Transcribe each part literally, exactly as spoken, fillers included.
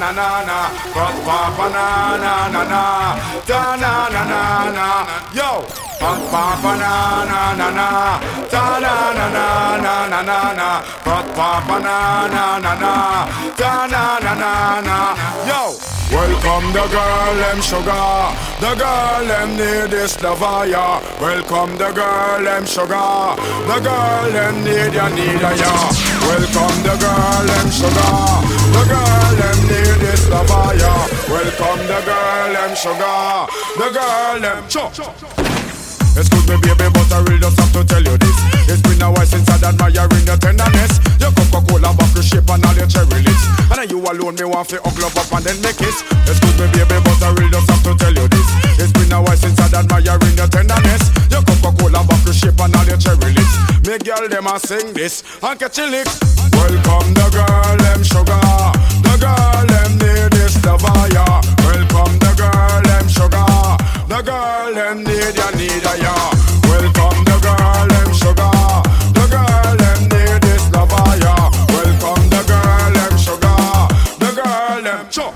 na na na, hot papa na na na na, da na na na na, yo. Hot papa na na na na, da na na na na na na na, hot papa na na na na, da na na na na, yo. Welcome the girl, them sugar. The girl, them need this Lavaya. Welcome the girl, them sugar. The girl, them need ya, need ya, ya. Welcome the girl, them sugar. The girl, them need this Lavaya. Welcome the girl, them sugar. The girl, them chop. Excuse me baby, but I really just have to tell you this. It's been a while since I'd admiring your tenderness. Your Coca-Cola bottle shape and all your cherry lips. And then you alone me want to hug love up and then make kiss. Excuse me baby, but I really just have to tell you this. It's been a while since I'd admiring your tenderness. Your Coca-Cola bottle shape and all your cherry lips. Me girl them a sing this and catch a lick. Welcome the girl, them sugar. The girl, them need this Lavaya. Welcome the girl, them sugar. The girl, them need ya, need ya, ya. Welcome the girl, them sugar. The girl, them need this Lavaya. Welcome the girl, them sugar. The girl, them chop.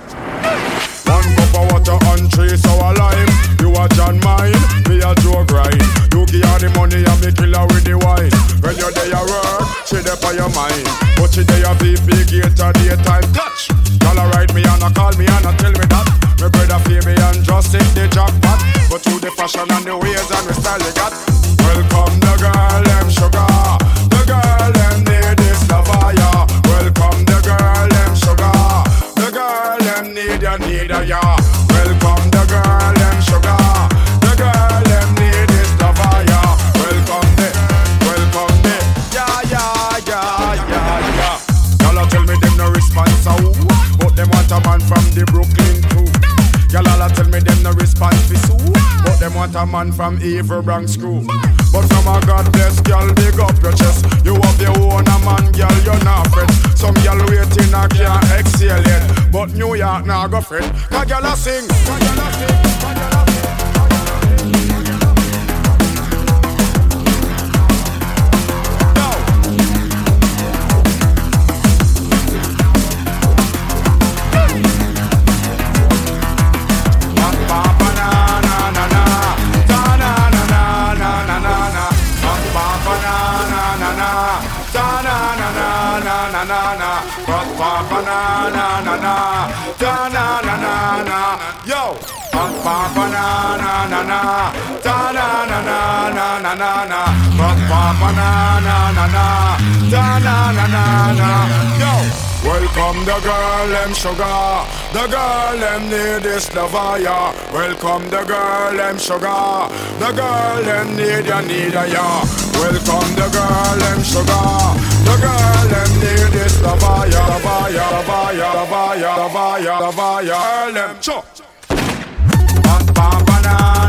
One cup of water and three sour lime. You a John mine, me a Joe grind. You give her the money and me kill her with the wine. When you're there at work, she there for your mind. But she there V P gate or daytime touch. Y'all a ride me and a call me and a tell me that. My brother feel me and just take the jackpot. But through the fashion and the ways and the style you got. Welcome the girl, them sugar. The girl, them need this Lavaya. Welcome the girl, them sugar. The girl, them need ya, need ya, yeah. Welcome the girl, them sugar. The girl, them need this Lavaya. Welcome the, welcome the, yeah, yeah, yeah, yeah, yeah. Y'all tell me them no response, so but them want a man from the Brooklyn too. Y'all all tell me them no response for Sue, but them want a man from Evil Bronx crew. But from a God bless girl, big up your chest. You have your own a man, girl, you're not fret. Some girl waiting a can't exhale yet, but New York now go fret. Cause girl a sing, cause girl a sing, cause girl a sing. Na na na, hot papa na na na na, da na na na na, yo. Hot papa na na na na, da na na na na na na na, hot papa na na na na, da na na na na, yo. Welcome the girl, them sugar. The girl, them need this Lavaya. Welcome the girl, them sugar. The girl, them need ya, need ya, yeah. Welcome the girl, them sugar. The girl, them need this Lavaya. Lavaya, Lavaya, Lavaya, Lavaya, Lavaya. Girl, them chop. Hot papa na